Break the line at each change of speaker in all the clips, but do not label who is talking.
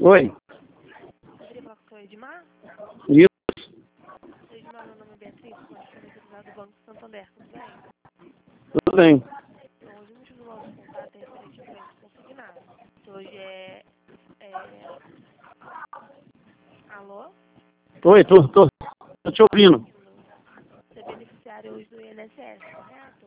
Oi.
Poderia falar com o senhor Edmar?
Isso.
Senhor Edmar, meu nome é Beatriz, sou administradora do Banco Santander, tudo bem?
Tudo bem.
Então, hoje o motivo do nosso contato é referente ao crédito consignado. Que hoje Alô?
Oi, tô te ouvindo.
Você é beneficiário hoje do INSS, correto?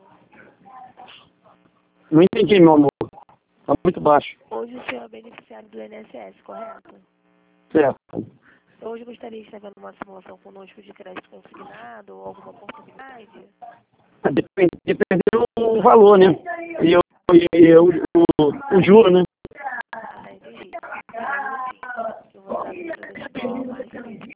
Não entendi, meu amor. Tá muito baixo.
Hoje o senhor é beneficiário do INSS, correto?
Certo.
Hoje gostaria de estar vendo uma simulação conosco de crédito consignado ou alguma oportunidade?
Depende do valor, né? O juro, né?
Ah, tá, entendi. Só um minutinho, que eu vou saber para ver se dólar mais sim.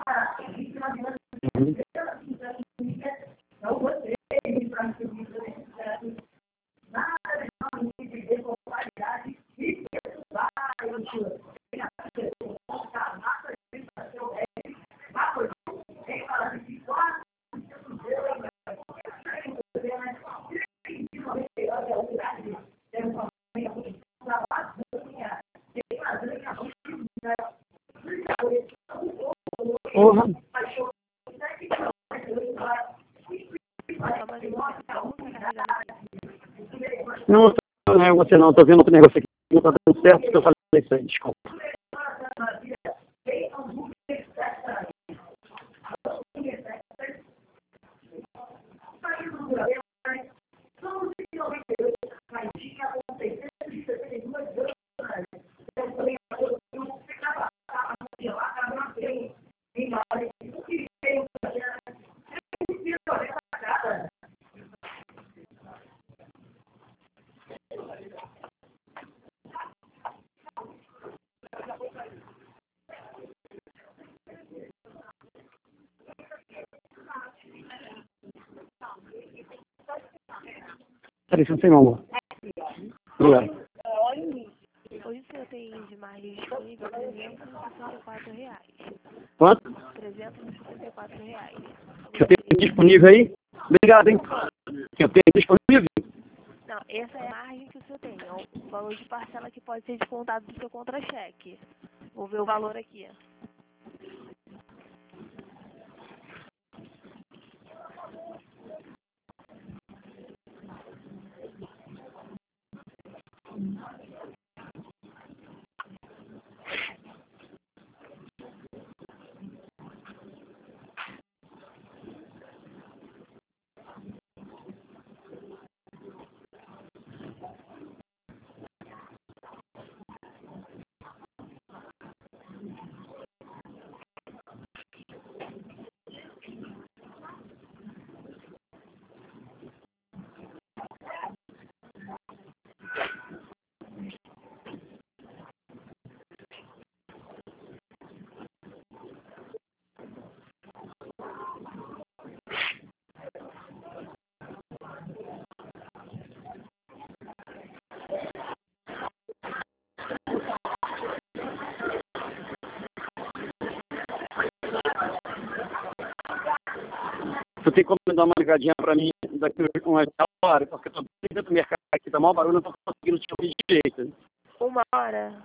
Porra.
Só mais um momento, tá bom? Tá carregando aqui.
Não, não é você não. Tô vendo outro negócio aqui. Não tá dando certo porque eu falei isso aí. Desculpa. Peraí, não sei, meu amor. Obrigado.
Hoje o senhor tem Edmar disponível R$ 364.
Quanto?
R$ 364.
Você tem disponível aí? Obrigado, hein? Eu tenho disponível?
Não, essa é a margem que o senhor tem. É o valor de parcela que pode ser descontado do seu contra-cheque. Vou ver o valor aqui.
Você tem como me dar uma ligadinha pra mim daqui uma hora? Porque eu tô dentro do mercado aqui, tá mal barulho, não tô conseguindo te ouvir direito.
1 hora.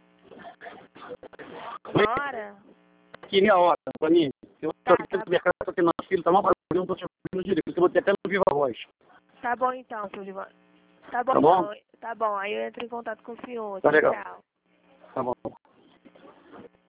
1 hora?
Aqui meia hora, pra mim. Eu tô aqui
Tá
dentro do mercado, tô aqui nosso filho, tá mal barulho, eu não tô te ouvindo direito. Eu vou ter até no viva voz.
Tá bom então, seu Edmar. Tá bom
Tá bom?
então. Tá bom, aí eu entro em contato com o senhor.
Tá
Tchau,
legal.
tchau.
Tá bom.